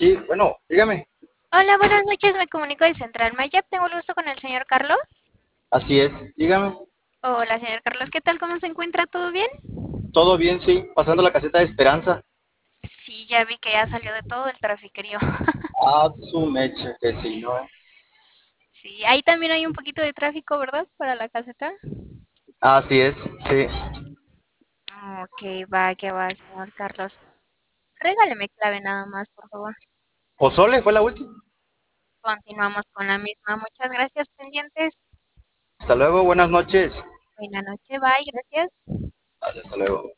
Sí, bueno, dígame. Hola, buenas noches, me comunico de Central Mayap. Tengo el gusto con el señor Carlos. Así es, dígame. Hola, señor Carlos, ¿qué tal? ¿Cómo se encuentra? ¿Todo bien? Todo bien, sí, pasando la caseta de Esperanza. Sí, ya vi que ya salió de todo el trafiquerío. Ah, su mecha, que sí, ¿no? Sí, ahí también hay un poquito de tráfico, ¿verdad? Para la caseta. Así es, sí. Ok, va, que va, señor Carlos. Regáleme clave nada más, por favor. Pozole fue la última. Continuamos con la misma. Muchas gracias, pendientes. Hasta luego, buenas noches. Buena noche, bye, gracias. Hasta luego.